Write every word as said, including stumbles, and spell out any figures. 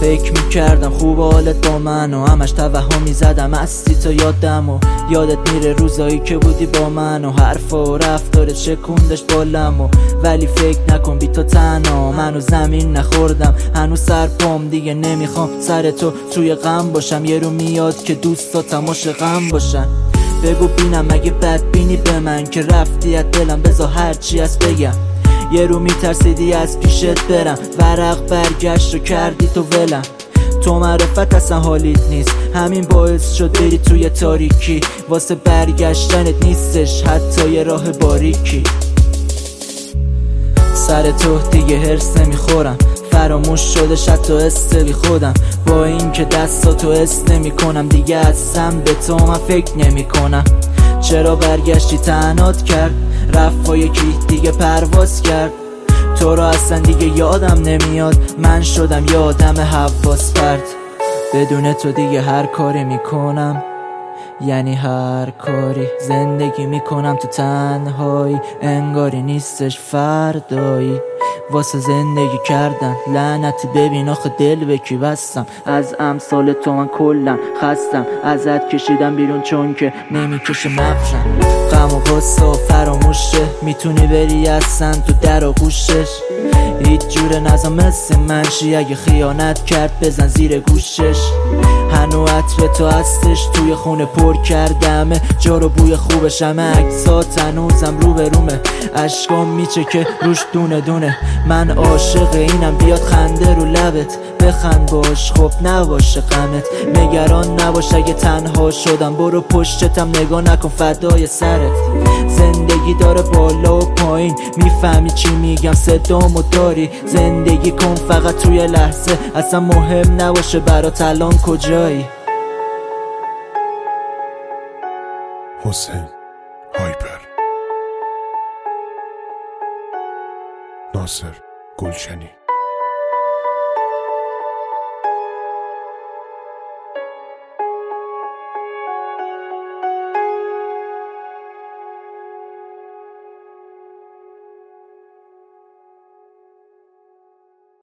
فکر میکردم خوب حالت با من و همش توهم میزدم هستی تا یادم و یادت میره روزایی که بودی با من و حرف و رفتارت شکوندش بالم و ولی فکر نکن بی تو تنها منو زمین نخوردم هنوز سر پام دیگه نمیخوام سر تو توی غم باشم یه رو میاد که دوستاتم عاشقم باشن بگو بینم اگه بد بینی به من که رفتی از دلم بذار هرچی از بگم یه رو میترسیدی از پیشت برم ورق برگشت رو کردی تو ولم تو معرفت اصلا حالیت نیست همین باعث شد بری توی تاریکی واسه برگشتنت نیستش حتی یه راه باریکی سر تو دیگه هرس نمیخورم فراموش شده حتی استه بی خودم با این که دستاتو حس نمی کنم دیگه اصلا به تو من فکر نمی کنم چرا برگشتی تنهات کرد رفت با یکی دیگه پرواز کرد تو رو اصلا دیگه یادم نمیاد من شدم یادم حواس پرت بدون تو دیگه هر کاری میکنم یعنی هر کاری زندگی میکنم تو تنهایی انگاری نیستش فردایی واسه زندگی کردن لعنتی ببین آخه دل به کی بستم از امثال تو من کلم خستم ازت کشیدم بیرون چون که نمیکشه مغزم غم و غصه و فراموشه میتونی بری اصلا تو در و گوشش هیچ جور نظام مثل منشی اگه خیانت کرد بزن زیر گوشش هنو عطر تو هستش توی خونه پر کردمه جارو بوی خوبش همه عکسات هنوزم رو به رومه اشکام میچه که روش دونه دونه من عاشق اینم بیاد خنده رو لبت بخند باش خب نباشه غمت نگران نباش اگه تنها شدم برو پشتتم نگاه نکن فدای سرت زندگی داره بالا و پایین میفهمی چی میگم صدامو داری زندگی کن فقط توی لحظه اصلا مهم نباشه برات الان کجایی حسین هایپر ناصر گلشنی